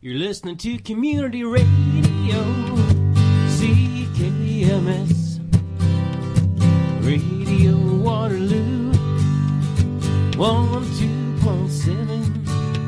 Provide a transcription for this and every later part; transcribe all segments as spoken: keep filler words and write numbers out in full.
You're listening to Community Radio, C K M S, Radio Waterloo, one oh two point seven,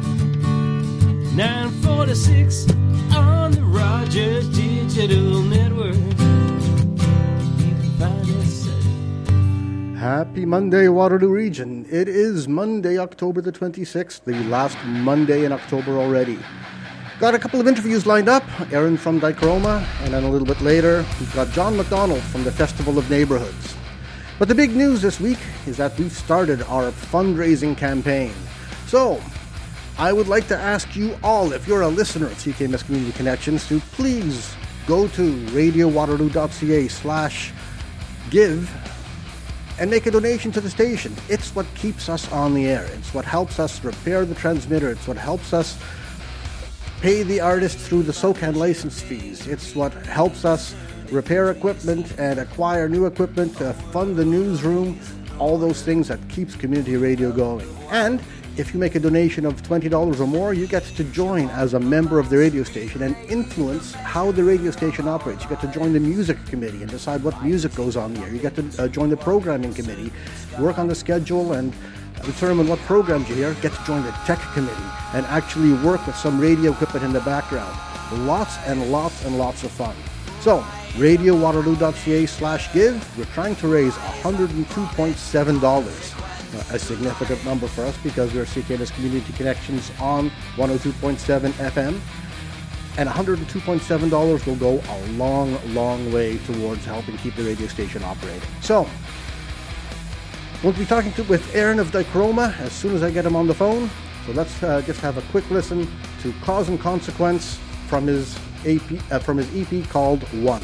nine forty-six on the Rogers Digital Network. You can find us at... Happy Monday, Waterloo Region. It is Monday, October the twenty-sixth, the last Monday in October already. Got a couple of interviews lined up. Aaron from Dikroma, and then a little bit later, we've got John McDonald from the Festival of Neighborhoods. But the big news this week is that we've started our fundraising campaign. So, I would like to ask you all, if you're a listener at C K M S Community Connections, to please go to radiowaterloo.ca slash give and make a donation to the station. It's what keeps us on the air. It's what helps us repair the transmitter. It's what helps us pay the artist through the SOCAN license fees. It's what helps us repair equipment and acquire new equipment to fund the newsroom, all those things that keeps community radio going. And if you make a donation of twenty dollars or more, you get to join as a member of the radio station and influence how the radio station operates. You get to join the music committee and decide what music goes on the air. You get to uh, join the programming committee, work on the schedule and determine what programs you hear. Get to join the tech committee and actually work with some radio equipment in the background. Lots and lots and lots of fun. So, radiowaterloo.ca slash give. We're trying to raise one hundred two point seven dollars. A significant number for us because we're C K M S Community Connections on one oh two point seven F M. And one hundred two point seven dollars will go a long, long way towards helping keep the radio station operating. So, we'll be talking to, with Aaron of Dikroma as soon as I get him on the phone. So let's uh, just have a quick listen to Cause and Consequence from his A P, uh, from his E P called One.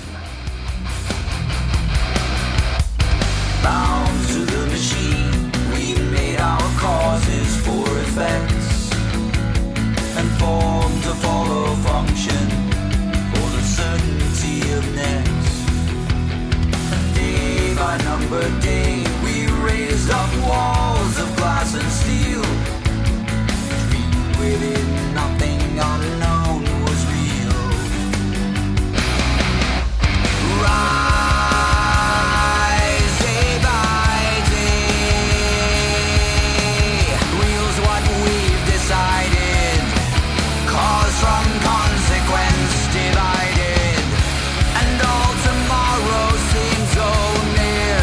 Bound to the machine, we made our causes for effects and formed to follow function for the certainty of next. Day by number day, we raised up walls of glass and steel. Within nothing unknown was real. Rise day by day, wheels what we've decided, cause from consequence divided, and all tomorrow seems so near.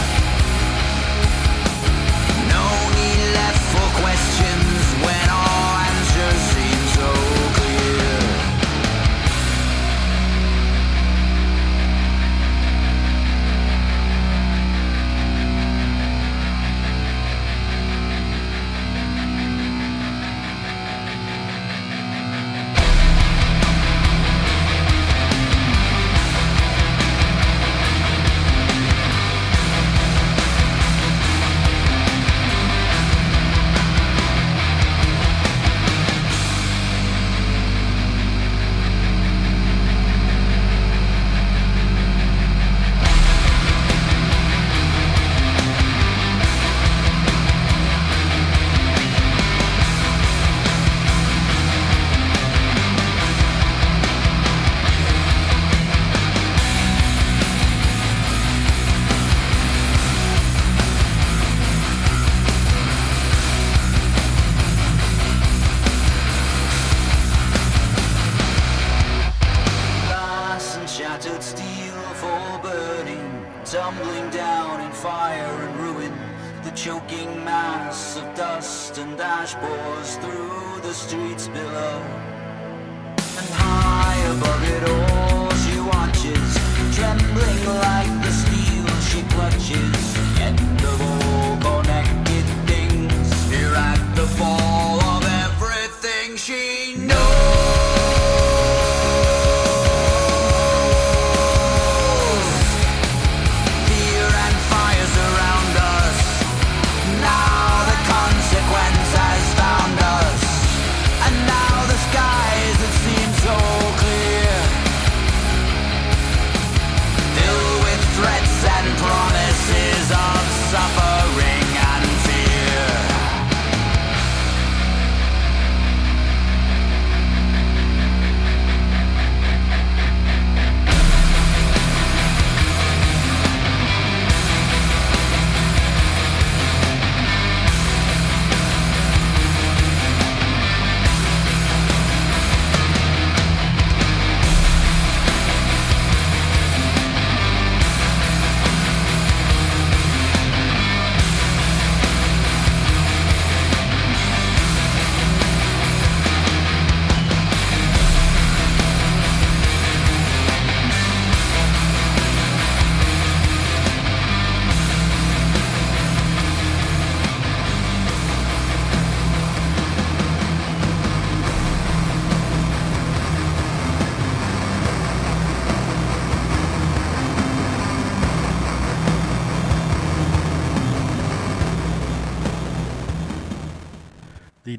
No need left for questions when all seems so clear. Tumbling down in fire and ruin, the choking mass of dust and ash pours through the streets below. And high above it all she watches, trembling like the steel she clutches. End of all connected things, here at the fall of everything she knows. Promises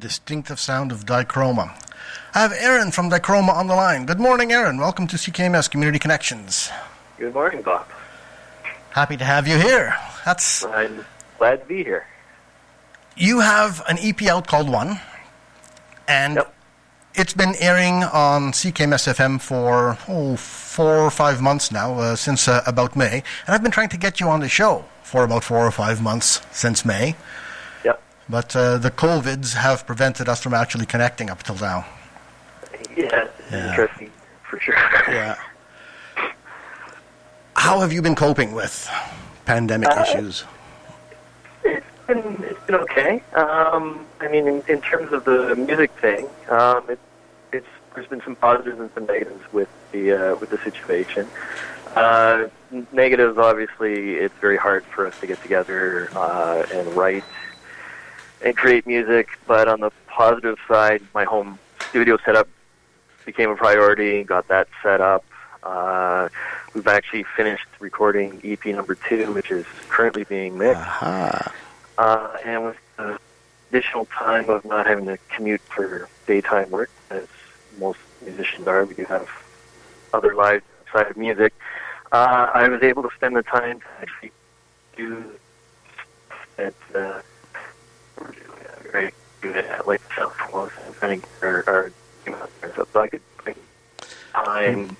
distinctive sound of Dichroma. I have Aaron from Dichroma on the line. Good morning, Aaron. Welcome to C K M S Community Connections. Good morning, Bob. Happy to have you here. That's. I'm glad to be here. You have an E P out called One, and Yep. it's been airing on C K M S F M for oh, four or five months now, uh, since uh, about May. And I've been trying to get you on the show for about four or five months since May. Yep. But uh, the COVIDs have prevented us from actually connecting up till now. Yeah, Yeah. interesting for sure. Yeah. How have you been coping with pandemic Uh, issues? It's been it's been okay. Um, I mean, in, in terms of the music thing, um, it, it's there's been some positives and some negatives with the uh, with the situation. Uh, negatives, obviously, it's very hard for us to get together uh, and write and create music. But on the positive side, my home studio setup became a priority. Got that set up. Uh, we've actually finished recording E P number two, which is currently being mixed. Aha. Uh, and with the additional time of not having to commute for daytime work, as most musicians are, we do have other lives outside of music. Uh, I was able to spend the time to actually do that. Uh, we're doing uh, very good at, like self promotion, and our, our so I could spend time,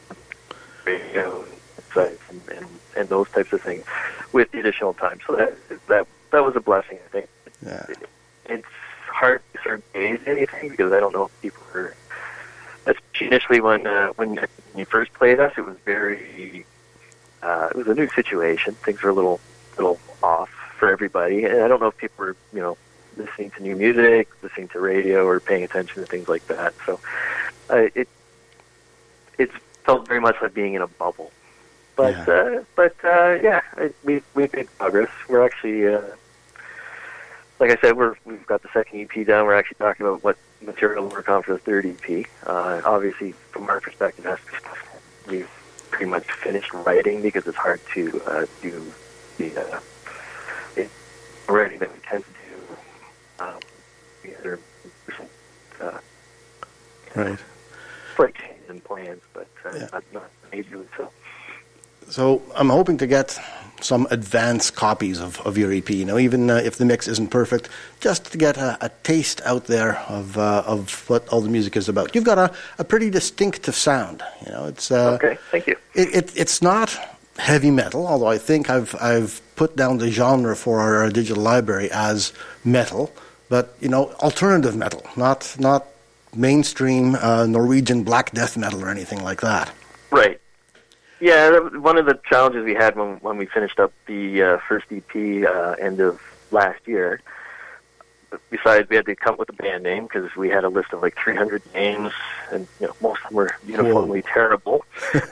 radio, sites, and, and, and those types of things with the additional time. So that that that was a blessing, I think. Yeah. It, it's hard to sort of gauge anything because I don't know if people are. Especially initially, when uh, when you first played us, it was very. Uh, it was a new situation. Things were a little little off for everybody, and I don't know if people were, you know, listening to new music, listening to radio, or paying attention to things like that. So uh, it it felt very much like being in a bubble. But Yeah. uh, but uh, yeah, it, we we've made progress. We're actually, uh, like I said, we're we've got the second E P done. We're actually talking about what material to work on for the third E P. Uh, obviously, from our perspective, that's we've pretty much finished writing because it's hard to uh, do the uh, it, writing that we tend to do. Um, together, uh, Right. slight changes in plans, but uh, Yeah. not not majorly so. So I'm hoping to get some advanced copies of, of your E P. You know, even uh, if the mix isn't perfect, just to get a, a taste out there of uh, of what all the music is about. You've got a, a pretty distinctive sound. You know, it's uh, Okay, thank you. It, it it's not heavy metal, although I think I've I've put down the genre for our, our digital library as metal, but you know, alternative metal, not not mainstream uh, Norwegian black death metal or anything like that. Right. Yeah, that was one of the challenges we had when when we finished up the uh, first E P uh, end of last year. Besides, we had to come up with a band name because we had a list of like three hundred names, and you know, most of them were uniformly terrible.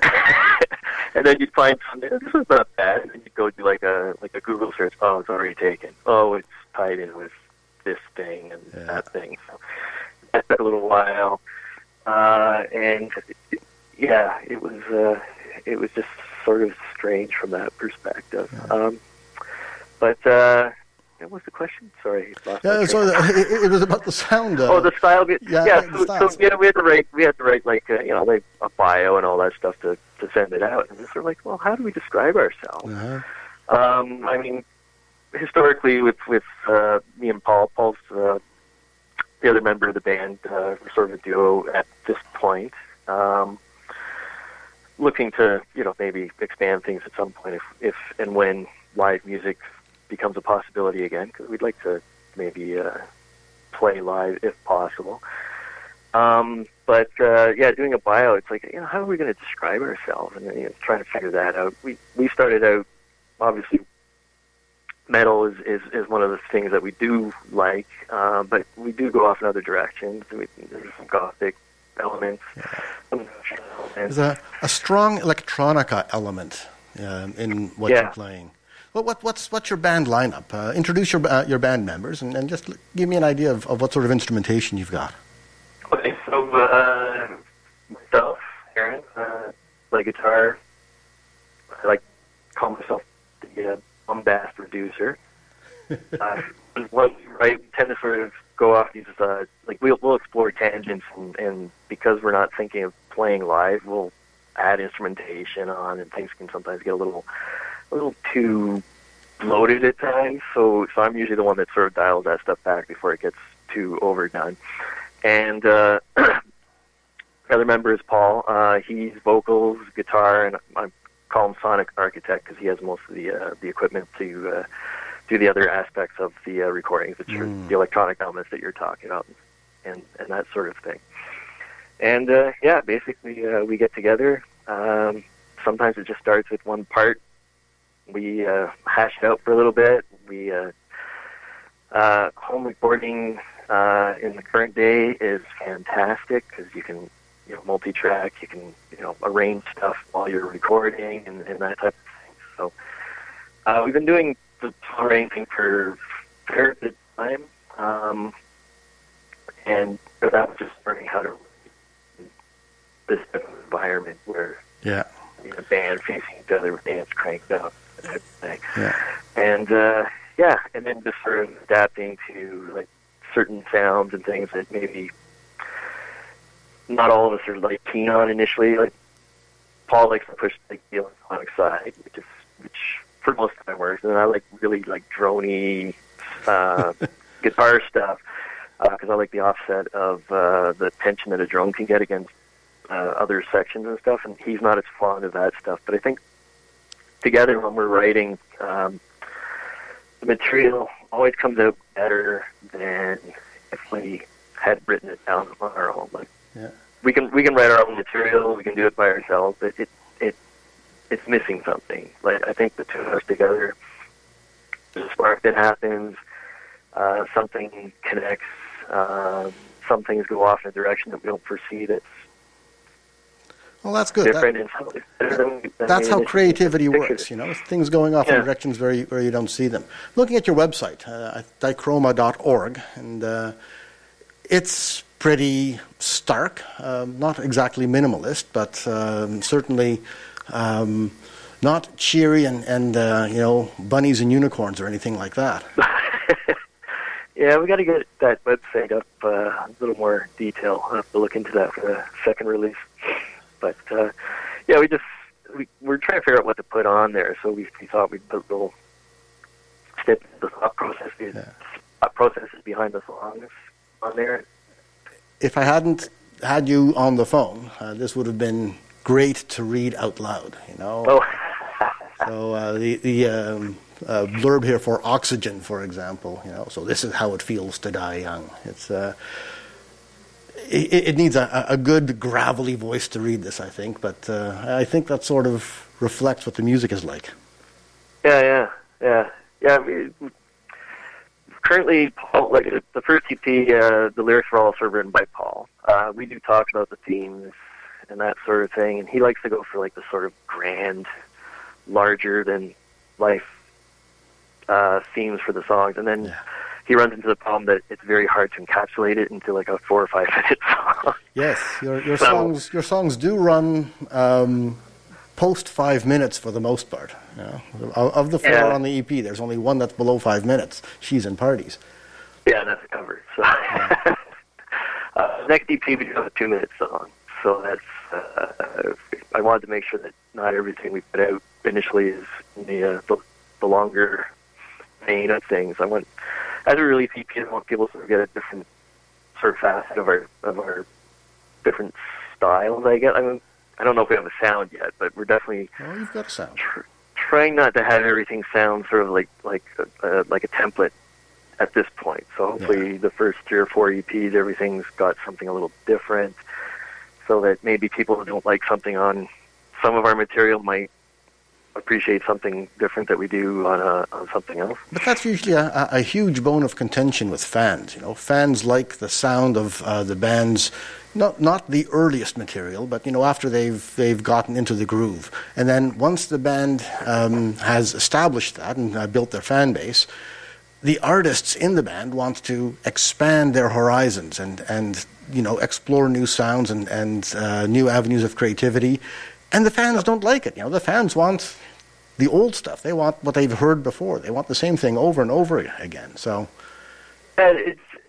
And then you'd find something, this is not bad, and you'd go do like a like a Google search. Oh, it's already taken. Oh, it's tied in with this thing and Yeah. that thing. So that took a little while, uh, and yeah, it was. Uh, It was just sort of strange from that perspective. Yeah. Um, but uh, what was the question? Sorry, lost my Yeah, train so of thought. it, it was about the sound. Uh, Oh, the style. Bit. yeah, Yeah, the so, style. so yeah, we had to write. We had to write like uh, you know, like a bio and all that stuff to, to send it out. And we're sort of like, well, how do we describe ourselves? Uh-huh. Um, I mean, historically, with with uh, me and Paul, Paul's uh, the other member of the band. Uh, we're sort of a duo at this point. Um, looking to, you know, maybe expand things at some point if, if and when live music becomes a possibility again, because we'd like to maybe uh, play live if possible. Um, but, uh, yeah, doing a bio, it's like, you know, how are we going to describe ourselves? And, you know, trying to figure that out. We we started out, obviously, metal is, is, is one of the things that we do like, uh, but we do go off in other directions. We, there's some gothic elements. Some There's a, a strong electronica element um, in what Yeah. you're playing. Well, what, what's what's your band lineup? Uh, introduce your uh, your band members and, and just l- give me an idea of, of what sort of instrumentation you've got. Okay, so uh, myself, Aaron, uh, play guitar. I like to call myself the uh, bombast reducer. uh, once you write, we tend to sort of go off these uh, like we'll we'll explore tangents, and, and because we're not thinking of playing live, we'll add instrumentation on, and things can sometimes get a little a little too bloated at times. So so I'm usually the one that sort of dials that stuff back before it gets too overdone. And uh, the other member is Paul. Uh, he's vocals, guitar, and I call him Sonic Architect because he has most of the uh, the equipment to uh, do the other aspects of the uh, recordings, which mm. are the electronic elements that you're talking about, and and that sort of thing. And uh, yeah, basically uh, we get together. Um, sometimes it just starts with one part. We uh, hash it out for a little bit. We uh, uh, home recording uh, in the current day is fantastic because you can, you know, multi-track. You can, you know, arrange stuff while you're recording and, and that type of thing. So uh, we've been doing the arranging for a fair bit of time, um, and that was just learning how to this type of environment where yeah, you know, band facing each other with amps cranked up, that type of thing. Yeah. And uh, yeah, and then just sort of adapting to like certain sounds and things that maybe not all of us are like keen on initially. Like Paul likes to push like the electronic side, which is which for most of my work, and I like really like droney uh, guitar stuff because uh, I like the offset of uh, the tension that a drone can get against Uh, other sections and stuff, and he's not as fond of that stuff. But I think together when we're writing, um, the material always comes out better than if we had written it down on our own. Like yeah. we can we can write our own material, we can do it by ourselves, but it it it's missing something. Like I think the two of us together, there's a spark that happens, uh, something connects, uh, some things go off in a direction that we don't foresee that's Well, that's good. That, than, that's how creativity works, you know. Things going off yeah. in directions where you, where you don't see them. Looking at your website, uh, dichroma dot org, and uh, it's pretty stark. Um, not exactly minimalist, but um, certainly um, not cheery and, and uh, you know, bunnies and unicorns or anything like that. Yeah, we got to get that website up uh, a little more detail. I'll have to look into that for the second release. But, uh, yeah, we just, we, we're trying to figure out what to put on there, so we, we thought we'd put little snippets of the thought processes, yeah. thought processes behind the songs on there. If I hadn't had you on the phone, uh, this would have been great to read out loud, you know. Oh. So uh, the, the um, uh, blurb here for Oxygen, for example, you know, so this is how it feels to die young. It's... Uh, It, it needs a, a good gravelly voice to read this, I think, but uh, I think that sort of reflects what the music is like. Yeah, yeah, yeah, yeah. We, currently, Paul, like the first E P, uh, the lyrics were all sort of written by Paul. Uh, we do talk about the themes and that sort of thing, and he likes to go for like the sort of grand, larger than life uh, themes for the songs, and then. Yeah. He runs into the problem that it's very hard to encapsulate it into like a four or five minute song. Yes, your your so, songs your songs do run um, post five minutes for the most part. You know? Of the four yeah. on the E P, there's only one that's below five minutes. She's in Parties. Yeah, that's covered. So yeah. uh, next E P we do have a two minute song. So that's uh, I wanted to make sure that not everything we put out initially is in the uh, the, the longer vein of things. I want. As a release E P, I want people to sort of get a different sort of facet of our of our different styles. I get. I mean, I don't know if we have a sound yet, but we're definitely. Oh, you've got a sound. Tr- trying not to have everything sound sort of like like uh, like a template at this point. So hopefully, yeah. the first three or four E Ps, everything's got something a little different, so that maybe people who don't like something on some of our material might appreciate something different that we do on, a, on something else. But that's usually a, a huge bone of contention with fans. You know, fans like the sound of uh, the band's not not the earliest material, but you know, after they've they've gotten into the groove, and then once the band um, has established that and uh, built their fan base, the artists in the band want to expand their horizons and and you know explore new sounds and and uh, new avenues of creativity. And the fans don't like it. You know, the fans want the old stuff. They want what they've heard before. They want the same thing over and over again. So, and it's it's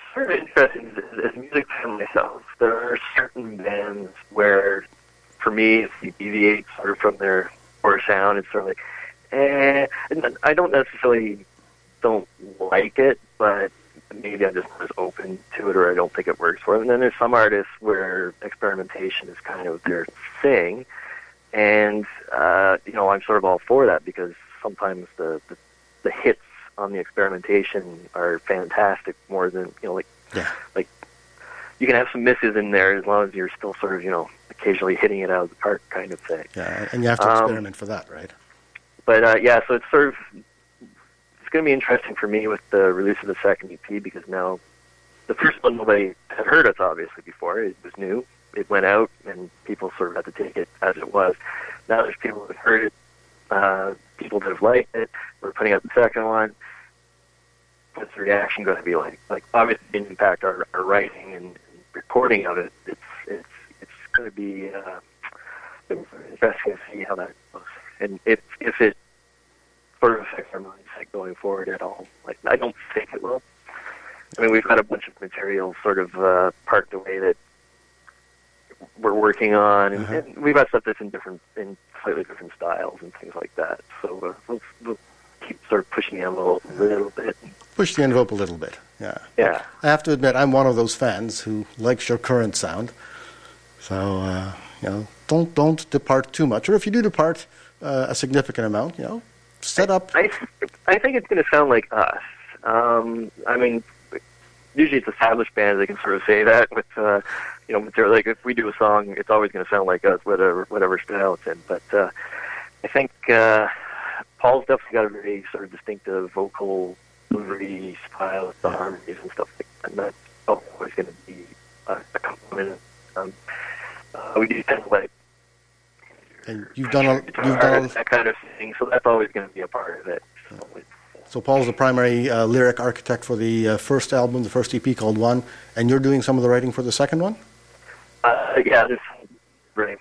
sort of interesting as, as a music fan myself. There are certain bands where, for me, if you deviate sort of from their core sound, it's sort of like, eh. And I don't necessarily don't like it, but maybe I'm just not as open to it, or I don't think it works for them. And then there's some artists where experimentation is kind of their thing, and uh, you know, I'm sort of all for that, because sometimes the, the the hits on the experimentation are fantastic, more than, you know, like yeah. like you can have some misses in there as long as you're still sort of, you know, occasionally hitting it out of the park kind of thing. Yeah, and you have to Um, experiment for that, right? But uh, yeah, so it's sort of, it's going to be interesting for me with the release of the second E P, because now the first one, nobody had heard us obviously before. It was new. It went out, and people sort of had to take it as it was. Now there's people that have heard it, uh, people that have liked it. We're putting out the second one. What's the reaction going to be like? Like, obviously, it didn't impact our, our writing and, and recording of it. It's it's it's going to be uh, interesting to see how that goes, and if if it sort of affects our mindset going forward at all. Like, I don't think it will. I mean, we've got a bunch of material sort of uh, parked away that we're working on, and, Uh-huh. and we've got stuff that's in different, in slightly different styles and things like that. So uh, we'll, we'll keep sort of pushing the envelope a little bit. Push the envelope a little bit, yeah. Yeah. I have to admit, I'm one of those fans who likes your current sound. So, uh, you know, don't don't depart too much. Or if you do depart uh, a significant amount, you know, set up. I, I think it's going to sound like us. Um, I mean, usually it's established bands that can sort of say that with, uh, you know, material. Like, if we do a song, it's always going to sound like us, whatever whatever style it's in. But uh, I think uh, Paul's definitely got a very sort of distinctive vocal delivery style with the harmonies and stuff like that. And that's always going to be a, a component. Um, uh, we do tend to like And you've done a, guitar, you've done a, that kind of thing, so that's always going to be a part of it. So it's, so Paul's the primary uh, lyric architect for the uh, first album, the first E P called One, and you're doing some of the writing for the second one? Uh, yeah, this right.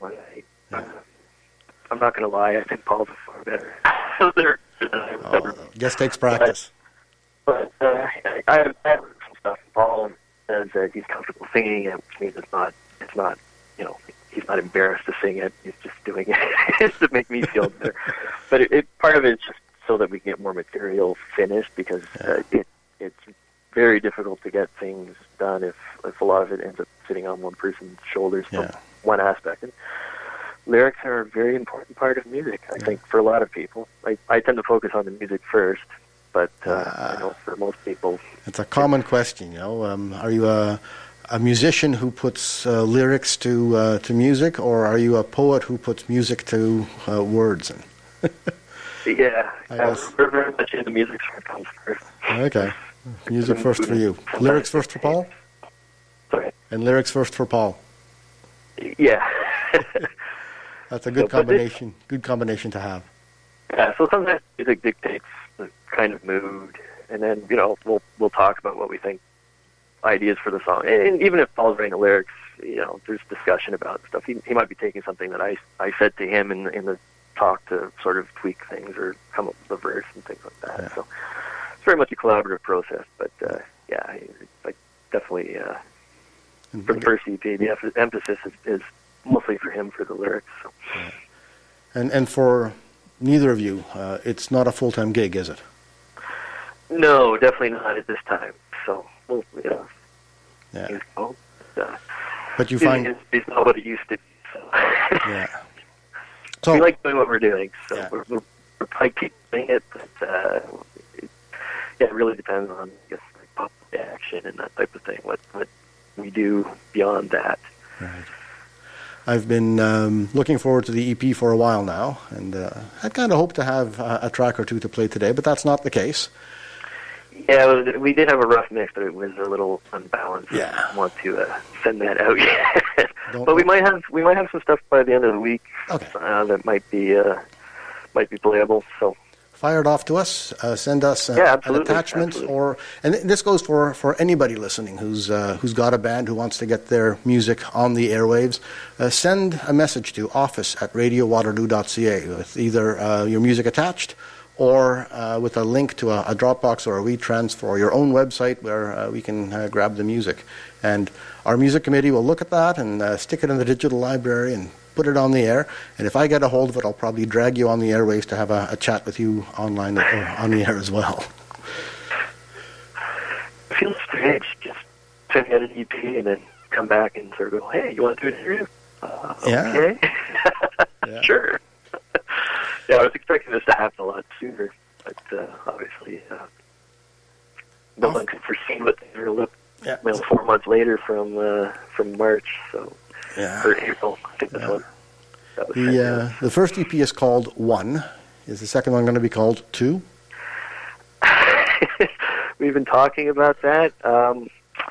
Uh, I'm not going to lie. I think Paul's a far better lyric than I've Oh, ever. guess takes practice. But uh, I, I have I have heard some stuff. Paul says that he's comfortable singing it, which means it's not. It's not. You know, he's not embarrassed to sing it. He's just doing it to make me feel better. But it, it part of it is just so that we can get more material finished, because uh, it it's very difficult to get things done if, if a lot of it ends up sitting on one person's shoulders from Yeah. one aspect. And lyrics are a very important part of music, I think, for a lot of people. I, I tend to focus on the music first, but uh, Ah. I know for most people, It's a common question, you know. Um, are you a, a musician who puts uh, lyrics to uh, to music, or are you a poet who puts music to uh, words? And yeah, I uh, guess. we're very much into music, so it comes first. Okay, music first for you. Lyrics first for Paul, Sorry. and lyrics first for Paul. Yeah. That's a good So, but this- combination. Good combination to have. Yeah, so sometimes music dictates the kind of mood, and then, you know, we'll we'll talk about what we think ideas for the song. And, and even if Paul's writing the lyrics, you know, there's discussion about stuff. He he might be taking something that I, I said to him in in the talk to sort of tweak things or come up with a verse and things like that. Yeah. So it's very much a collaborative process. But uh, yeah, I, I definitely uh, for the first E P, the emph- emphasis is, is mostly for him for the lyrics. So. And and for neither of you, uh, it's not a full time gig, is it? No, definitely not at this time. So, well, you know, Yeah. you know, uh, But you it's, find it's, it's not what it used to be. So. yeah. So we like doing what we're doing, so Yeah. we're, we're, we're probably keep doing it, but uh, it, yeah, it really depends on, I guess, like public action and that type of thing. What what we do beyond that. Right. I've been um, looking forward to the E P for a while now, and uh, I kind of hoped to have a, a track or two to play today, but that's not the case. Yeah, it was- we did have a rough mix, but it was a little unbalanced. Yeah. I don't want to uh, send that out yet. Don't- But we might have we might have some stuff by the end of the week Okay. uh, that might be uh, might be playable. So Fire it off to us. Uh, send us uh, Yeah, an absolutely, attachment, absolutely. or and this goes for, for anybody listening who's uh, who's got a band who wants to get their music on the airwaves. Uh, send a message to office at radio waterloo dot c a with either uh, your music attached or uh, with a link to a, a Dropbox or a WeTransfer or your own website where uh, we can uh, grab the music. And our music committee will look at that and uh, stick it in the digital library and put it on the air. And if I get a hold of it, I'll probably drag you on the airwaves to have a, a chat with you online or on the air as well. It feels strange just sending out an E P and then come back and sort of go, hey, you want to do an interview? Uh, Yeah. Okay. Yeah. Sure. Yeah, I was expecting this to happen a lot sooner, but uh, obviously uh, no Oh. one could foresee what they were going to look Yeah. well, four months later from uh, from March, so Yeah. or April. I think this Yeah. one. That was sent The, out. uh, the first E P is called One. Is the second one going to be called Two? We've been talking about that. Um,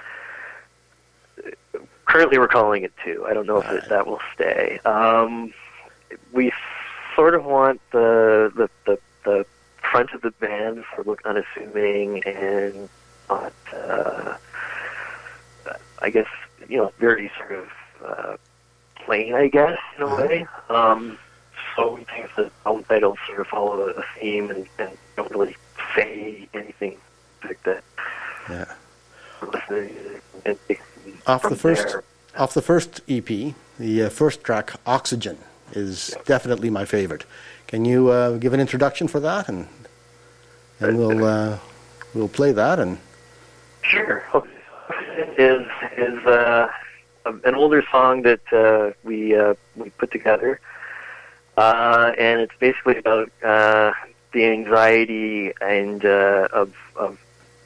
currently, we're calling it two. I don't know if Right. it, that will stay. Um, we sort of want the, the the the front of the band to look unassuming and not, uh, I guess, you know, very sort of uh, plain, I guess, in a way. Um, so we think the album titles sort of follow a theme and, and don't really say anything like that. Yeah. And Off from the first, there- off the first E P, the uh, first track, Oxygen, is definitely my favorite. Can you uh, give an introduction for that, and and we'll uh, we'll play that and Sure. Is is uh, an older song that uh, we uh, we put together, uh, and it's basically about uh, the anxiety and uh, of of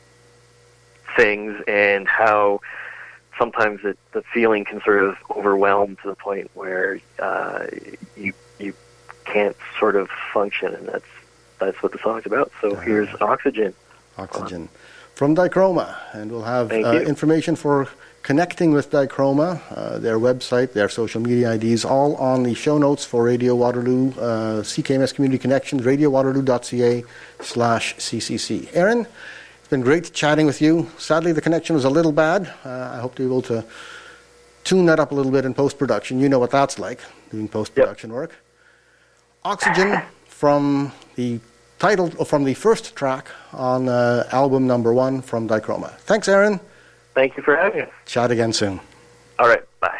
things and how sometimes it, the feeling can sort of overwhelm to the point where uh, you you can't sort of function, and that's that's what the song's about. So Uh-huh. here's Oxygen. Oxygen from Dichroma, and we'll have Thank uh, you. information for connecting with Dichroma, uh, their website, their social media I Ds, all on the show notes for Radio Waterloo, uh, C K M S Community Connections, radio waterloo dot c a slash c c c. Aaron, it's been great chatting with you. Sadly, the connection was a little bad. Uh, I hope to be able to tune that up a little bit in post-production. You know what that's like, doing post-production work. Oxygen from the title, or from the first track on uh, album number one from Dichroma. Thanks, Aaron. Thank you for having us. Chat again soon. All right, bye.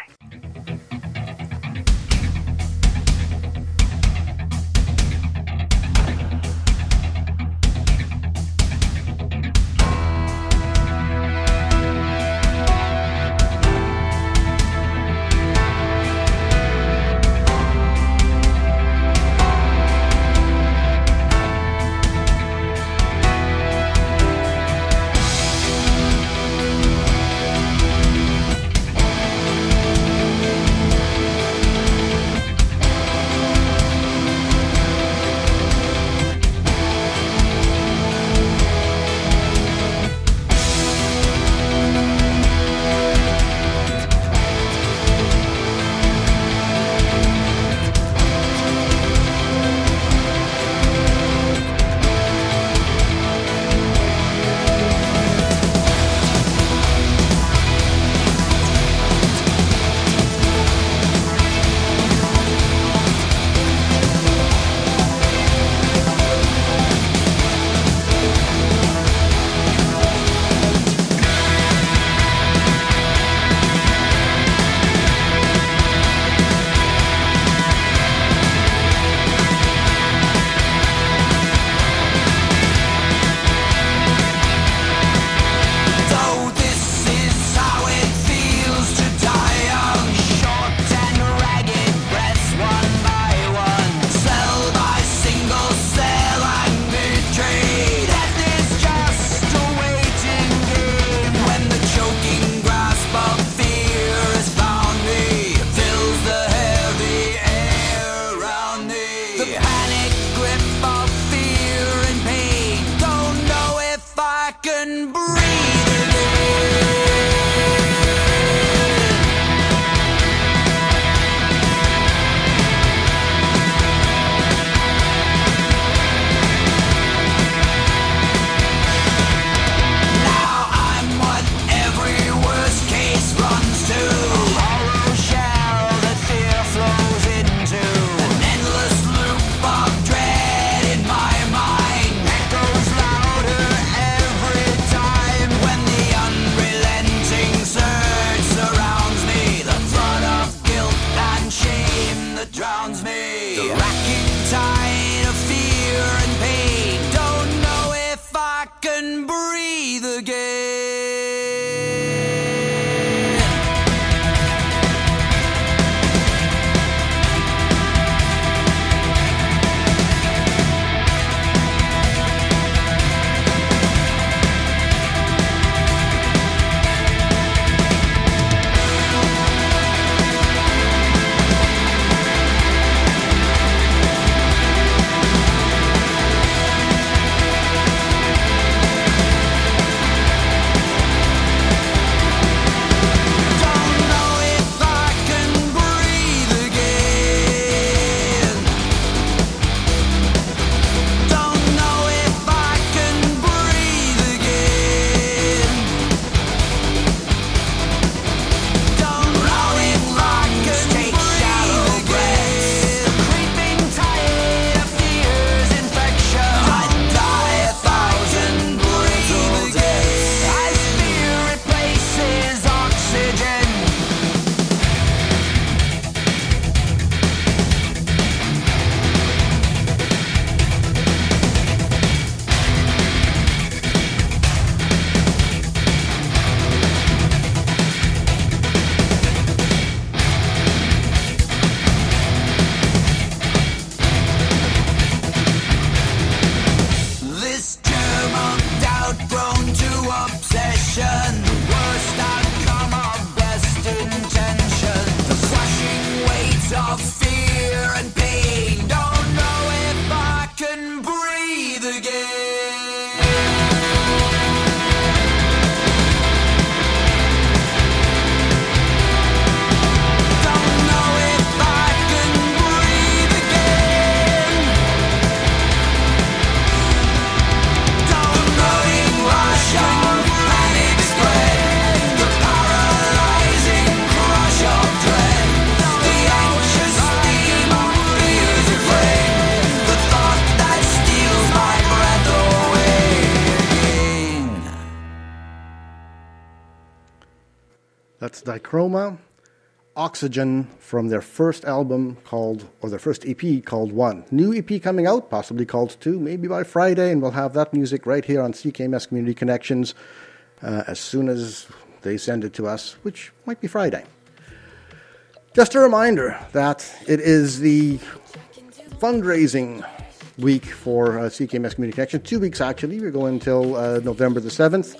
Oxygen That's Dichroma, Oxygen, from their first album called, or their first E P called One. New E P coming out, possibly called Two, maybe by Friday, and we'll have that music right here on C K M S Community Connections uh, as soon as they send it to us, which might be Friday. Just a reminder that it is the fundraising week for uh, C K M S Community Connections. Two weeks, actually. We're going until uh, November the seventh.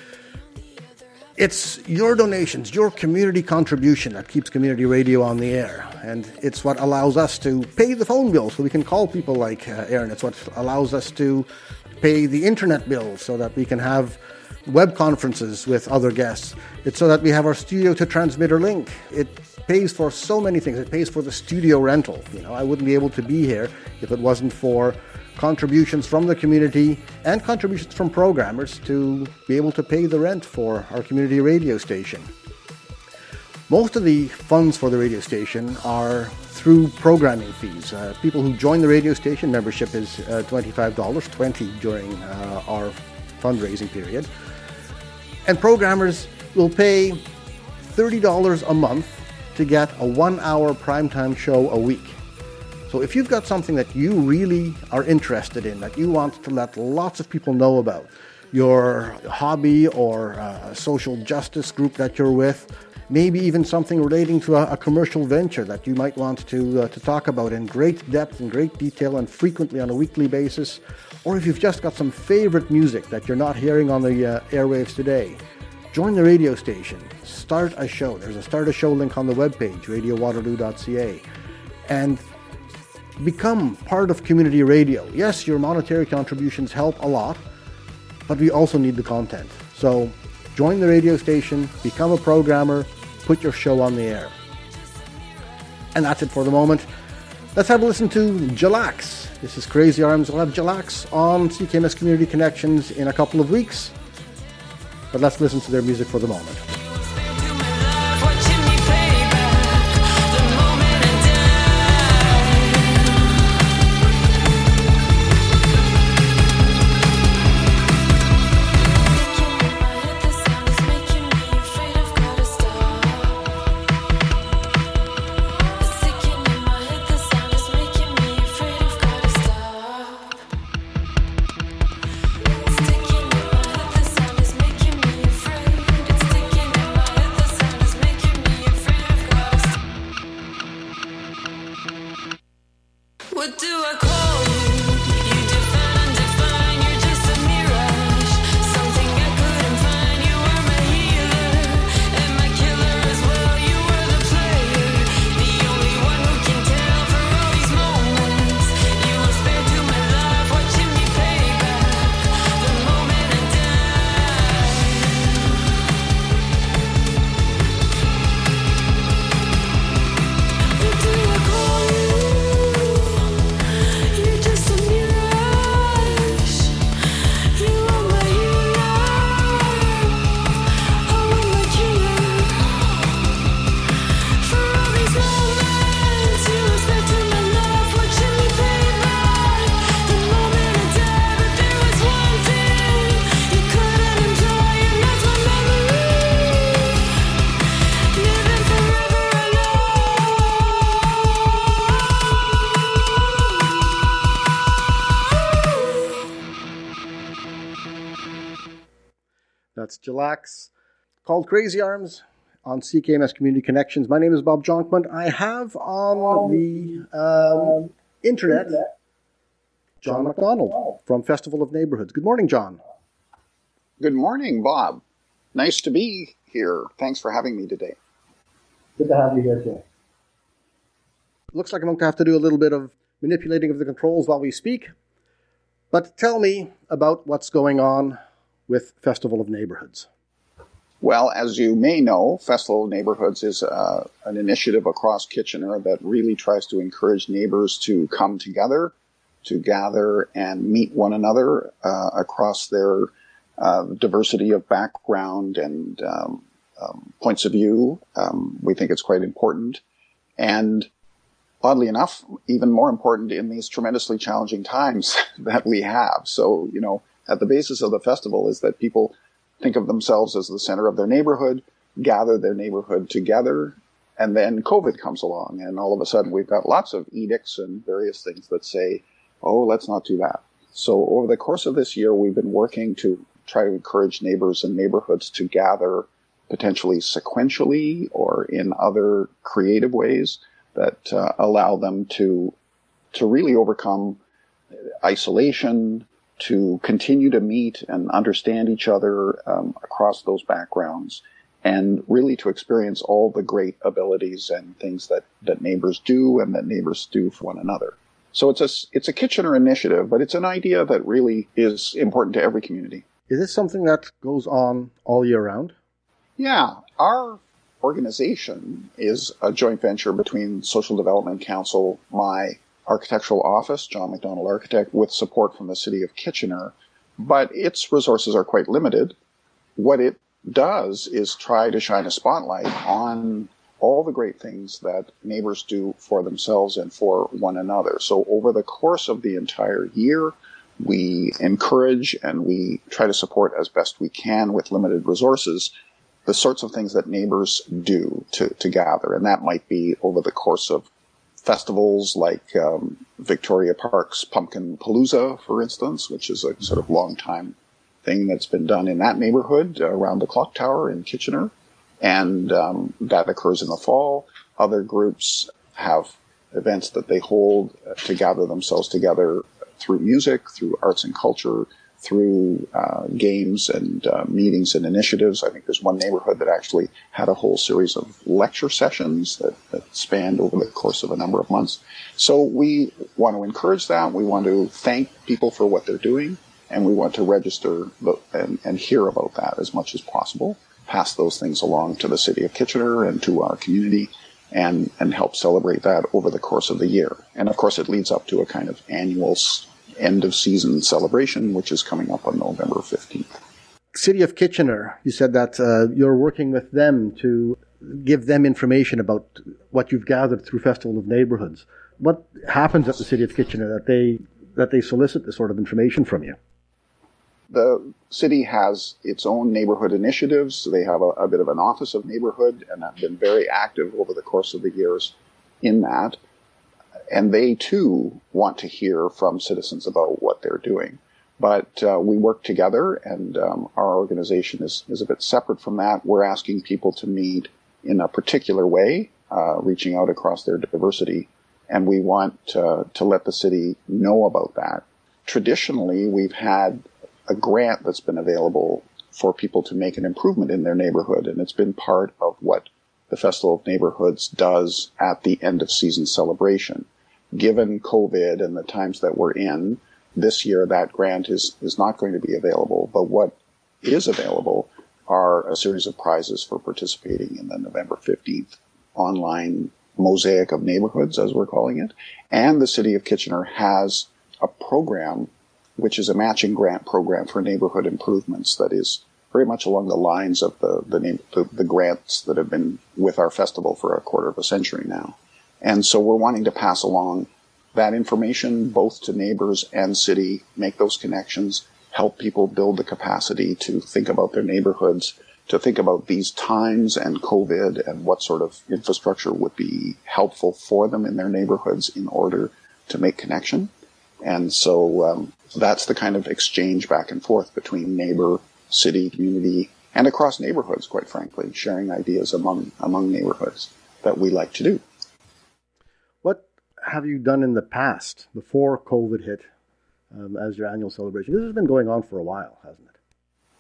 It's your donations, your community contribution that keeps community radio on the air. And it's what allows us to pay the phone bill so we can call people like uh, Aaron. It's what allows us to pay the internet bill so that we can have web conferences with other guests. It's so that we have our studio to transmitter link. It pays for so many things. It pays for the studio rental. You know, I wouldn't be able to be here if it wasn't for contributions from the community and contributions from programmers to be able to pay the rent for our community radio station. Most of the funds for the radio station are through programming fees. Uh, people who join the radio station, membership is uh, twenty-five dollars, twenty dollars during uh, our fundraising period. And programmers will pay thirty dollars a month to get a one-hour primetime show a week. So if you've got something that you really are interested in, that you want to let lots of people know about, your hobby or a social justice group that you're with, maybe even something relating to a, a commercial venture that you might want to uh, to talk about in great depth and great detail and frequently on a weekly basis, or if you've just got some favorite music that you're not hearing on the uh, airwaves today, join the radio station, start a show. There's a start a show link on the webpage, radio waterloo dot c a, and become part of community radio. Yes, your monetary contributions help a lot, but we also need the content. So join the radio station, become a programmer, put your show on the air. And that's it for the moment. Let's have a listen to Jalax. This is Crazy Arms. We'll have Jalax on C K M S Community Connections in a couple of weeks. But let's listen to their music for the moment. That's Jalax, called Crazy Arms on C K M S Community Connections. My name is Bob Jonkman. I have on the um, internet John McDonald from Festival of Neighborhoods. Good morning, John. Good morning, Bob. Nice to be here. Thanks for having me today. Good to have you here, too. Looks like I'm going to have to do a little bit of manipulating of the controls while we speak. But tell me about what's going on with Festival of Neighborhoods. Well, as you may know, Festival of Neighborhoods is uh, an initiative across Kitchener that really tries to encourage neighbors to come together, to gather and meet one another uh, across their uh, diversity of background and um, um, points of view. Um, we think it's quite important. And oddly enough, even more important in these tremendously challenging times that we have. So, you know, at the basis of the festival is that people think of themselves as the center of their neighborhood, gather their neighborhood together. And then COVID comes along, and all of a sudden we've got lots of edicts and various things that say, oh, let's not do that. So over the course of this year, we've been working to try to encourage neighbors and neighborhoods to gather potentially sequentially or in other creative ways that uh, allow them to to really overcome isolation, to continue to meet and understand each other um, across those backgrounds, and really to experience all the great abilities and things that, that neighbors do and that neighbors do for one another. So it's a, it's a Kitchener initiative, but it's an idea that really is important to every community. Is this something that goes on all year round? Yeah. Our organization is a joint venture between Social Development Council, my architectural office, John McDonald Architect, with support from the City of Kitchener, but its resources are quite limited. What it does is try to shine a spotlight on all the great things that neighbors do for themselves and for one another. So over the course of the entire year, we encourage and we try to support as best we can with limited resources the sorts of things that neighbors do to, to gather. And that might be over the course of festivals like um, Victoria Park's Pumpkin Palooza, for instance, which is a sort of long time thing that's been done in that neighborhood uh, around the Clock Tower in Kitchener. And um, that occurs in the fall. Other groups have events that they hold to gather themselves together through music, through arts and culture, through uh, games and uh, meetings and initiatives. I think there's one neighborhood that actually had a whole series of lecture sessions that, that spanned over the course of a number of months. So we want to encourage that. We want to thank people for what they're doing, and we want to register the, and, and hear about that as much as possible, pass those things along to the City of Kitchener and to our community, and, and help celebrate that over the course of the year. And of course, it leads up to a kind of annual end-of-season celebration, which is coming up on November fifteenth. City of Kitchener, you said that uh, you're working with them to give them information about what you've gathered through Festival of Neighborhoods. What happens at the City of Kitchener that they that they solicit this sort of information from you? The city has its own neighborhood initiatives. They have a, a bit of an office of neighborhood and have been very active over the course of the years in that. And they, too, want to hear from citizens about what they're doing. But uh, we work together, and um, our organization is, is a bit separate from that. We're asking people to meet in a particular way, uh, reaching out across their diversity. And we want uh, to let the city know about that. Traditionally, we've had a grant that's been available for people to make an improvement in their neighborhood, and it's been part of what the Festival of Neighborhoods does at the end of season celebration. Given COVID and the times that we're in, this year that grant is, is not going to be available, but what is available are a series of prizes for participating in the November fifteenth online mosaic of neighborhoods, as we're calling it. And the City of Kitchener has a program which is a matching grant program for neighborhood improvements that is very much along the lines of the the, the the grants that have been with our festival for a quarter of a century now. And so we're wanting to pass along that information both to neighbors and city, make those connections, help people build the capacity to think about their neighborhoods, to think about these times and COVID and what sort of infrastructure would be helpful for them in their neighborhoods in order to make connection. And so um, that's the kind of exchange back and forth between neighbor, city, community, and across neighborhoods, quite frankly, sharing ideas among among neighborhoods that we like to do. What have you done in the past, before COVID hit, um, as your annual celebration? This has been going on for a while, hasn't it?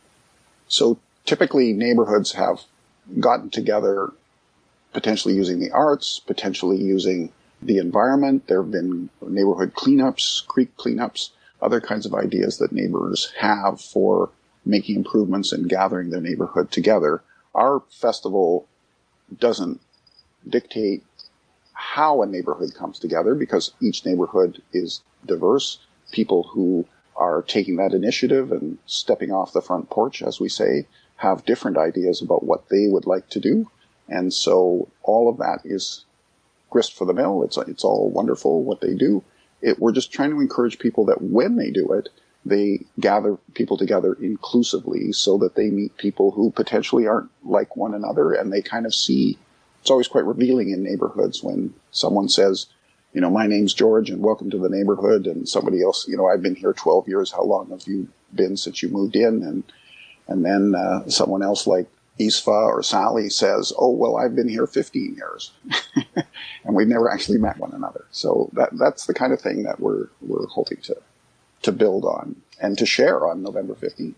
So typically neighborhoods have gotten together potentially using the arts, potentially using the environment. There have been neighborhood cleanups, creek cleanups, other kinds of ideas that neighbors have for making improvements and gathering their neighborhood together. Our festival doesn't dictate how a neighborhood comes together because each neighborhood is diverse. People who are taking that initiative and stepping off the front porch, as we say, have different ideas about what they would like to do. And so all of that is grist for the mill. It's it's all wonderful what they do. It, we're just trying to encourage people that when they do it, they gather people together inclusively so that they meet people who potentially aren't like one another, and they kind of see, it's always quite revealing in neighborhoods when someone says, you know, my name's George and welcome to the neighborhood, and somebody else, you know, I've been here twelve years, how long have you been since you moved in? And and then uh, someone else like Isfa or Sally says, oh, well, I've been here fifteen years. And we've never actually met one another. So that that's the kind of thing that we're we're hoping to to build on and to share on November fifteenth.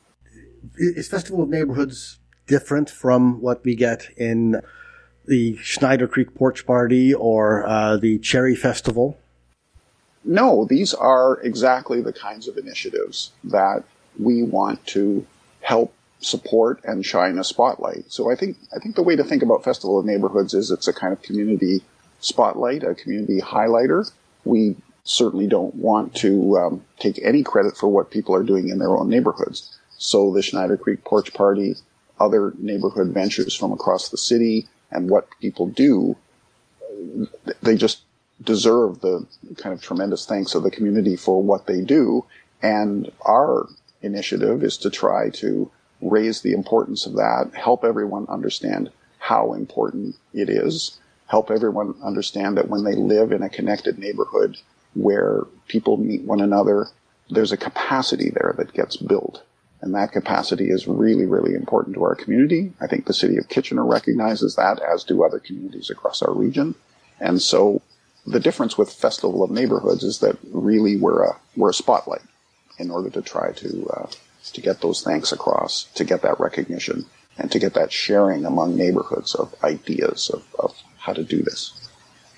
Is Festival of Neighborhoods different from what we get in the Schneider Creek Porch Party or uh, the Cherry Festival? No, these are exactly the kinds of initiatives that we want to help support and shine a spotlight. So I think I think the way to think about Festival of Neighborhoods is it's a kind of community spotlight, a community highlighter. We certainly don't want to um, take any credit for what people are doing in their own neighborhoods. So the Schneider Creek Porch Party, other neighborhood ventures from across the city, and what people do, they just deserve the kind of tremendous thanks of the community for what they do. And our initiative is to try to raise the importance of that, help everyone understand how important it is, help everyone understand that when they live in a connected neighborhood where people meet one another, there's a capacity there that gets built. And that capacity is really, really important to our community. I think the city of Kitchener recognizes that, as do other communities across our region. And so the difference with Festival of Neighborhoods is that really we're a, we're a spotlight in order to try to, uh, to get those thanks across, to get that recognition, and to get that sharing among neighborhoods of ideas of, of how to do this.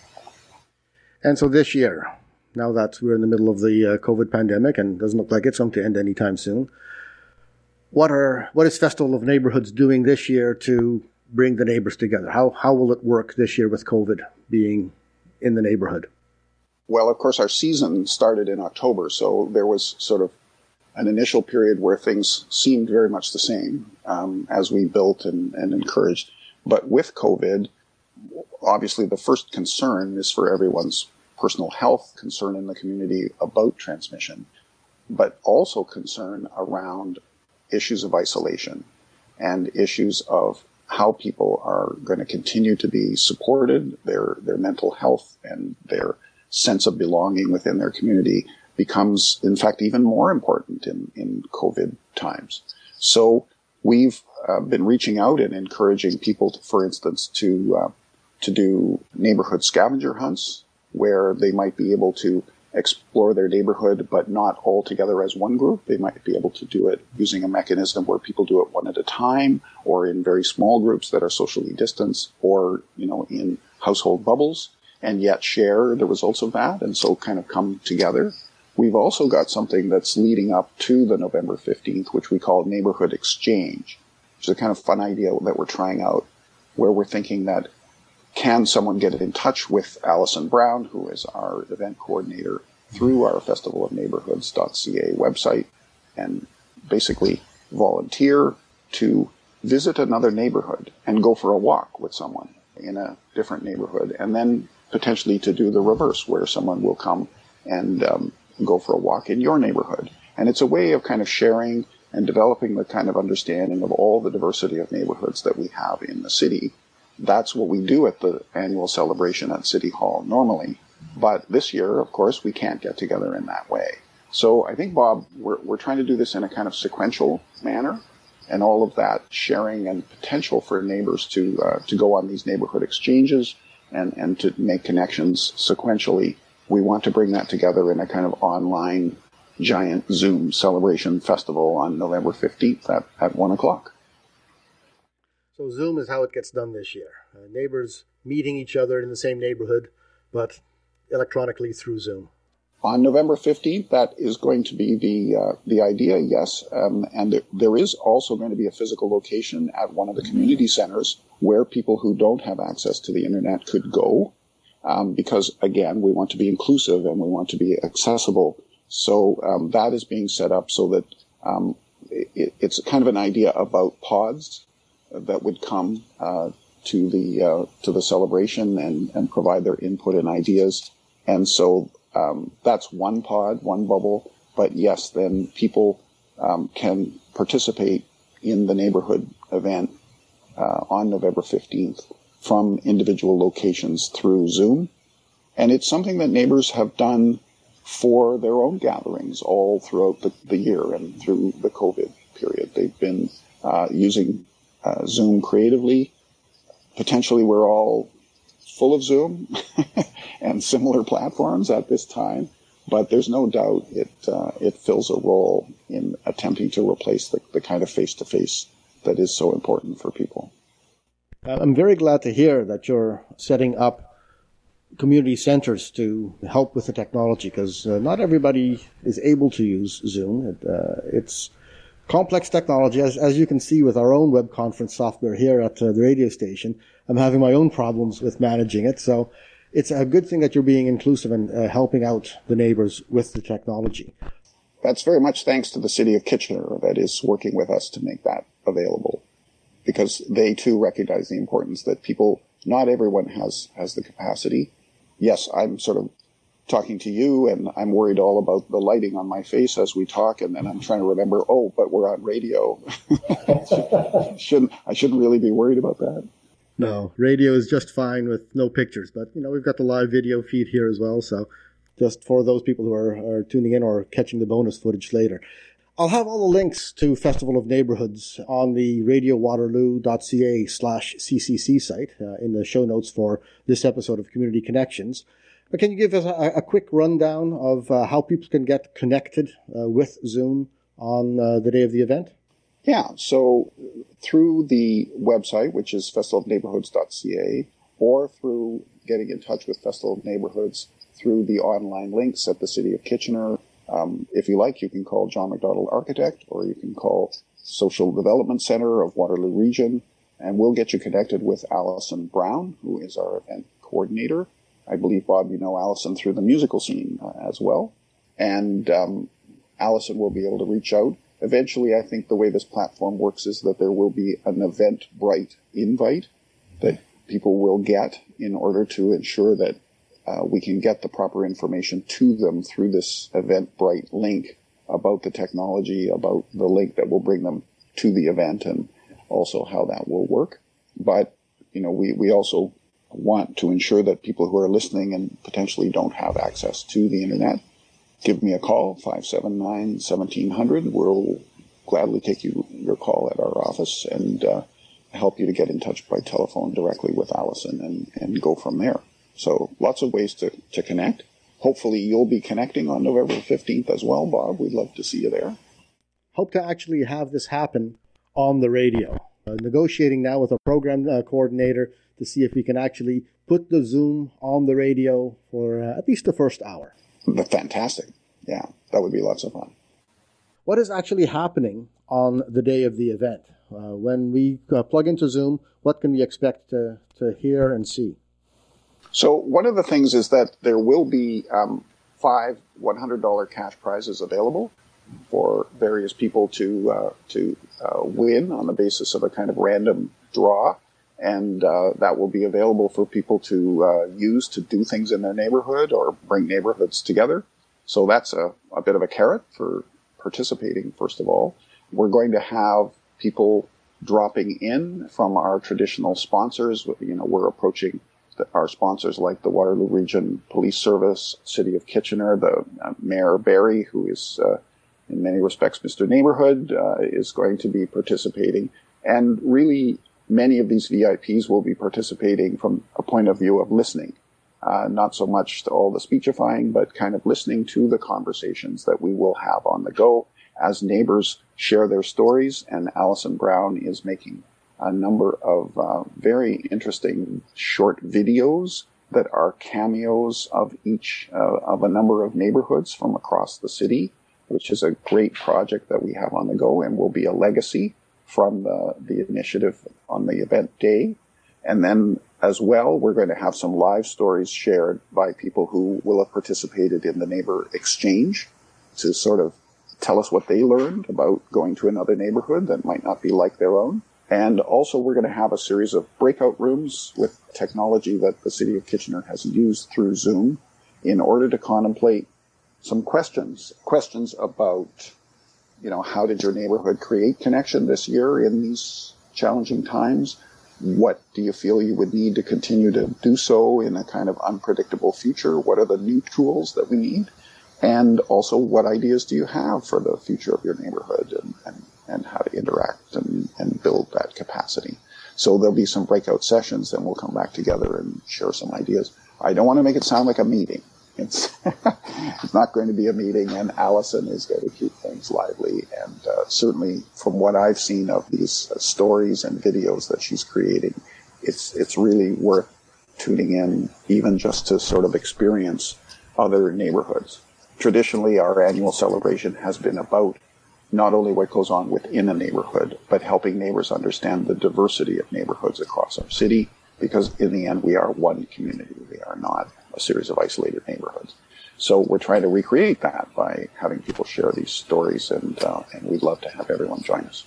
And so this year, now that we're in the middle of the uh, COVID pandemic and doesn't look like it's going to end anytime soon, What are what is Festival of Neighborhoods doing this year to bring the neighbors together? How how will it work this year with COVID being in the neighborhood? Well, of course, our season started in October, so there was sort of an initial period where things seemed very much the same um, as we built and, and encouraged. But with COVID, obviously the first concern is for everyone's personal health, concern in the community about transmission, but also concern around issues of isolation and issues of how people are going to continue to be supported, their their mental health and their sense of belonging within their community becomes, in fact, even more important in, in COVID times. So we've uh, been reaching out and encouraging people, to, for instance, to uh, to do neighborhood scavenger hunts where they might be able to explore their neighborhood, but not all together as one group. They might be able to do it using a mechanism where people do it one at a time, or in very small groups that are socially distanced, or, you know, in household bubbles, and yet share the results of that, and so kind of come together. We've also got something that's leading up to the November fifteenth, which we call Neighborhood Exchange, which is a kind of fun idea that we're trying out, where we're thinking that can someone get in touch with Alison Brown, who is our event coordinator, through our festival of neighborhoods dot c a website, and basically volunteer to visit another neighborhood and go for a walk with someone in a different neighborhood, and then potentially to do the reverse, where someone will come and um, go for a walk in your neighborhood. And it's a way of kind of sharing and developing the kind of understanding of all the diversity of neighborhoods that we have in the city. That's what we do at the annual celebration at City Hall normally. But this year, of course, we can't get together in that way. So I think, Bob, we're, we're trying to do this in a kind of sequential manner, and all of that sharing and potential for neighbors to uh, to go on these neighborhood exchanges and, and to make connections sequentially. We want to bring that together in a kind of online giant Zoom celebration festival on November fifteenth at, at one o'clock. So Zoom is how it gets done this year. Uh, neighbors meeting each other in the same neighborhood, but electronically through Zoom. On November fifteenth, that is going to be the uh, the idea, yes. Um, and there, there is also going to be a physical location at one of the community centers where people who don't have access to the internet could go. Um, because, again, we want to be inclusive and we want to be accessible. So um, that is being set up so that um, it, it's kind of an idea about pods that would come uh, to the uh, to the celebration and, and provide their input and ideas. And so um, that's one pod, one bubble. But yes, then people um, can participate in the neighborhood event uh, on November fifteenth from individual locations through Zoom. And it's something that neighbors have done for their own gatherings all throughout the, the year and through the COVID period. They've been uh, using uh, Zoom creatively. Potentially we're all full of Zoom and similar platforms at this time, but there's no doubt it uh, it fills a role in attempting to replace the, the kind of face-to-face that is so important for people. I'm very glad to hear that you're setting up community centers to help with the technology, because uh, not everybody is able to use Zoom. It, uh, it's complex technology, as, as you can see with our own web conference software here at uh, the radio station. I'm having my own problems with managing it, so it's a good thing that you're being inclusive and uh, helping out the neighbors with the technology. That's very much thanks to the City of Kitchener that is working with us to make that available, because they too recognize the importance that people, not everyone has, has the capacity. Yes, I'm sort of talking to you and I'm worried all about the lighting on my face as we talk, and then I'm trying to remember, oh, but we're on radio. shouldn't, I shouldn't really be worried about that. No, radio is just fine with no pictures, but you know, we've got the live video feed here as well, so just for those people who are, are tuning in or catching the bonus footage later. I'll have all the links to Festival of Neighborhoods on the radio waterloo dot c a slash c c c site uh, in the show notes for this episode of Community Connections. But can you give us a, a quick rundown of uh, how people can get connected uh, with Zoom on uh, the day of the event? Yeah, so through the website, which is festival of neighborhoods dot c a, or through getting in touch with Festival of Neighborhoods through the online links at the City of Kitchener. Um, if you like, you can call John McDonald Architect, or you can call Social Development Center of Waterloo Region, and we'll get you connected with Allison Brown, who is our event coordinator. I believe, Bob, you know Allison through the musical scene uh, as well. And um, Allison will be able to reach out. Eventually, I think the way this platform works is that there will be an Eventbrite invite that people will get in order to ensure that Uh, we can get the proper information to them through this Eventbrite link about the technology, about the link that will bring them to the event, and also how that will work. But, you know, we, we also want to ensure that people who are listening and potentially don't have access to the internet, give me a call, five seven nine, one seven zero zero. We'll gladly take you your call at our office and uh, help you to get in touch by telephone directly with Allison and, and go from there. So lots of ways to, to connect. Hopefully you'll be connecting on November fifteenth as well, Bob. We'd love to see you there. Hope to actually have this happen on the radio. Uh, negotiating now with a program uh, coordinator to see if we can actually put the Zoom on the radio for uh, at least the first hour. Fantastic. Yeah, that would be lots of fun. What is actually happening on the day of the event? Uh, when we uh, plug into Zoom, what can we expect to, to hear and see? So one of the things is that there will be um, five one hundred dollars cash prizes available for various people to uh, to uh, win on the basis of a kind of random draw, and uh, that will be available for people to uh, use to do things in their neighborhood or bring neighborhoods together. So that's a, a bit of a carrot for participating, first of all. We're going to have people dropping in from our traditional sponsors. You know, we're approaching our sponsors like the Waterloo Region Police Service, City of Kitchener, the uh, Mayor Barry, who is uh, in many respects Mister Neighborhood, uh, is going to be participating. And really, many of these V I Ps will be participating from a point of view of listening. Uh, not so much to all the speechifying, but kind of listening to the conversations that we will have on the go as neighbors share their stories. And Allison Brown is making a number of uh, very interesting short videos that are cameos of each uh, of a number of neighborhoods from across the city, which is a great project that we have on the go and will be a legacy from the, the initiative on the event day. And then as well, we're going to have some live stories shared by people who will have participated in the neighbor exchange to sort of tell us what they learned about going to another neighborhood that might not be like their own. And also we're going to have a series of breakout rooms with technology that the City of Kitchener has used through Zoom in order to contemplate some questions, questions about, you know, how did your neighborhood create connection this year in these challenging times? What do you feel you would need to continue to do so in a kind of unpredictable future? What are the new tools that we need? And also, what ideas do you have for the future of your neighborhood and, and, and how to interact and, and build that capacity? So there'll be some breakout sessions, and we'll come back together and share some ideas. I don't want to make it sound like a meeting. It's, it's not going to be a meeting, and Allison is going to keep things lively. And uh, certainly from what I've seen of these uh, stories and videos that she's creating, it's it's really worth tuning in, even just to sort of experience other neighborhoods. Traditionally, our annual celebration has been about not only what goes on within a neighborhood, but helping neighbors understand the diversity of neighborhoods across our city, because in the end, we are one community. We are not a series of isolated neighborhoods. So we're trying to recreate that by having people share these stories, and uh, and we'd love to have everyone join us.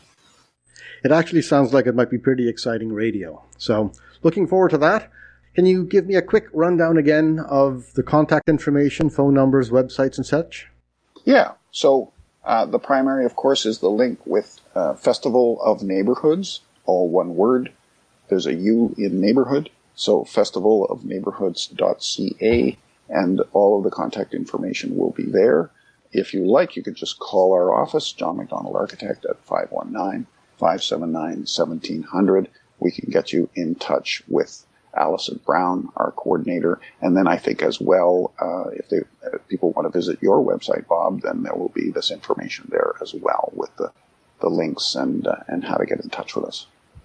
It actually sounds like it might be pretty exciting radio. So looking forward to that. Can you give me a quick rundown again of the contact information, phone numbers, websites, and such? Yeah. So uh, the primary, of course, is the link with uh, Festival of Neighborhoods, all one word. There's a U in neighborhood, so festival of neighborhoods dot c a, and all of the contact information will be there. If you like, you could just call our office, John McDonald Architect, at five one nine, five seven nine, one seven zero zero. We can get you in touch with Allison Brown, our coordinator. And then I think as well, uh, if, they, if people want to visit your website, Bob, then there will be this information there as well with the, the links and uh, and how to get in touch with us.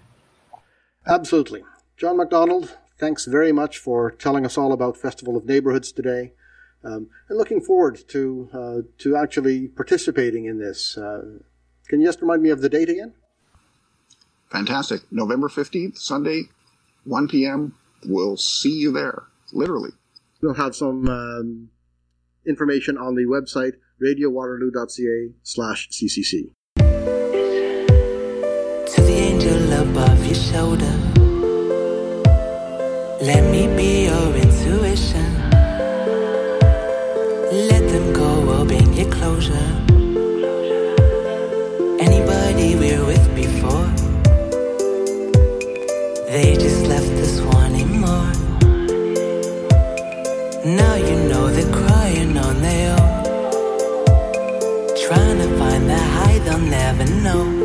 Absolutely. John McDonald, thanks very much for telling us all about Festival of Neighborhoods today. Um, and looking forward to uh, to actually participating in this. Uh, can you just remind me of the date again? Fantastic. November fifteenth, Sunday, one p.m. We'll see you there, literally. We'll have some um, information on the website, radio waterloo dot c a slash c c c. To the angel above your shoulder, let me be your intuition. Let them go, I'll bring you closure. Anybody we're with before, they just left us wanting more. Now you know they're crying on their own, trying to find the high they'll never know.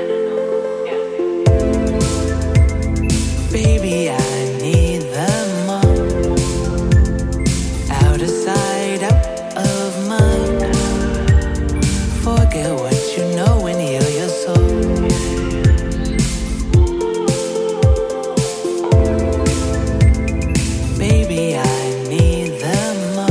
Baby, I need them all, out of sight, out of mind. Forget what you know and heal your soul. Baby, I need them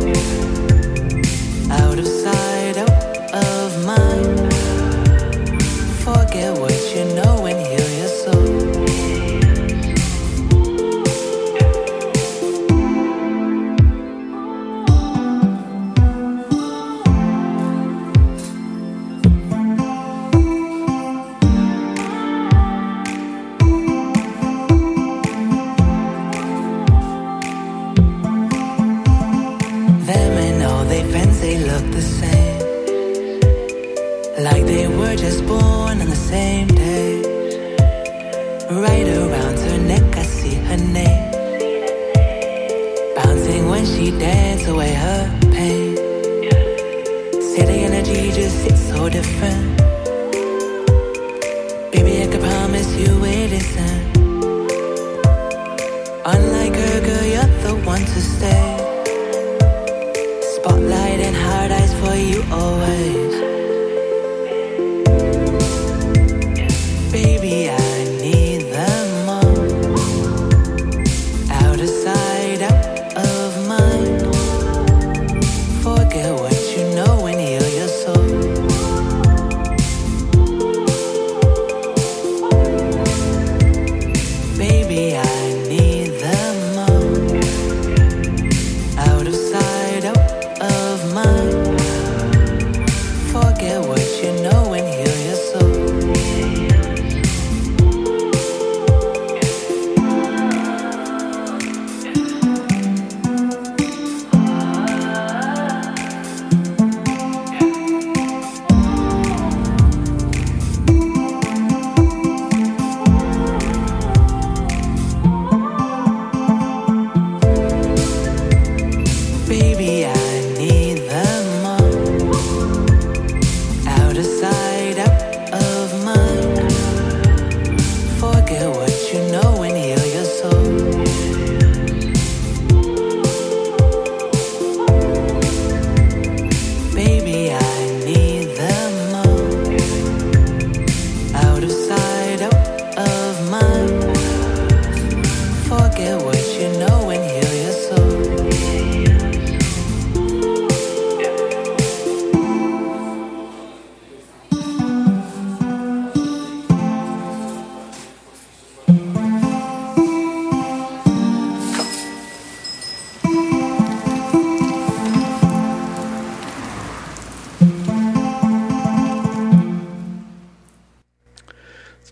all, out of sight, out of mind. Forget what you know and heal your soul. Like they were just born on the same day. Right around her neck I see her name, bouncing when she dances away her pain. Say the energy just hits so different. Baby, I can promise you will listen. Unlike her, girl, you're the one to stay. Spotlight and hard eyes for you always. Baby, I need them all, out of sight, out of mind. Forget what you know and heal your soul. Baby, I need them all, out of sight, out of mind.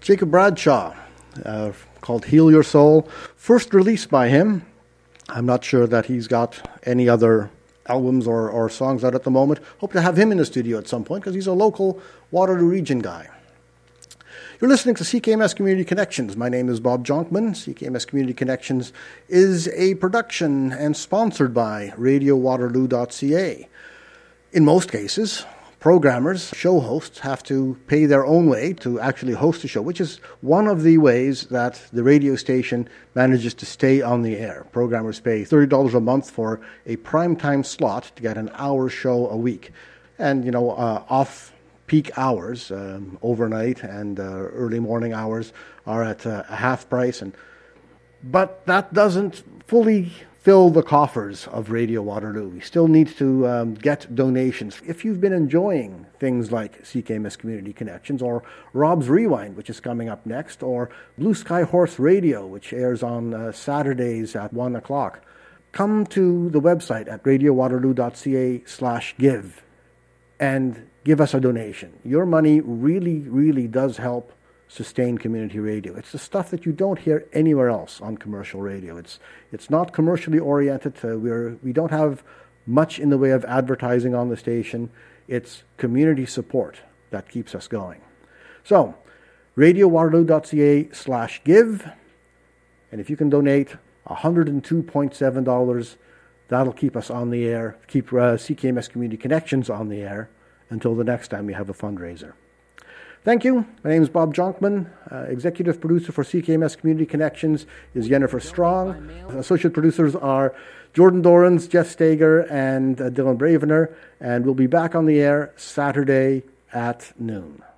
Jacob Bradshaw, uh, called Heal Your Soul. First released by him. I'm not sure that he's got any other albums or, or songs out at the moment. Hope to have him in the studio at some point because he's a local Waterloo region guy. You're listening to C K M S Community Connections. My name is Bob Jonkman. C K M S Community Connections is a production and sponsored by radio waterloo dot c a. In most cases, programmers, show hosts, have to pay their own way to actually host a show, which is one of the ways that the radio station manages to stay on the air. Programmers pay thirty dollars a month for a primetime slot to get an hour show a week. And, you know, uh, off-peak hours, um, overnight and uh, early morning hours are at uh, a half price. And But that doesn't fully fill the coffers of Radio Waterloo. We still need to um, get donations. If you've been enjoying things like C K M S Community Connections or Rob's Rewind, which is coming up next, or Blue Sky Horse Radio, which airs on uh, Saturdays at one o'clock, come to the website at radio waterloo dot c a slash give and give us a donation. Your money really, really does help sustain community radio. It's the stuff that you don't hear anywhere else on commercial radio. It's it's not commercially oriented. Uh, we're we don't have much in the way of advertising on the station. It's community support that keeps us going. So, radio waterloo dot c a slash give, and if you can donate one hundred two point seven dollars, that'll keep us on the air, keep uh, C K M S Community Connections on the air until the next time we have a fundraiser. Thank you. My name is Bob Jonkman. Uh, executive producer for C K M S Community Connections is Jennifer Strong. Associate producers are Jordan Dorans, Jeff Stager, and uh, Dylan Bravener. And we'll be back on the air Saturday at noon.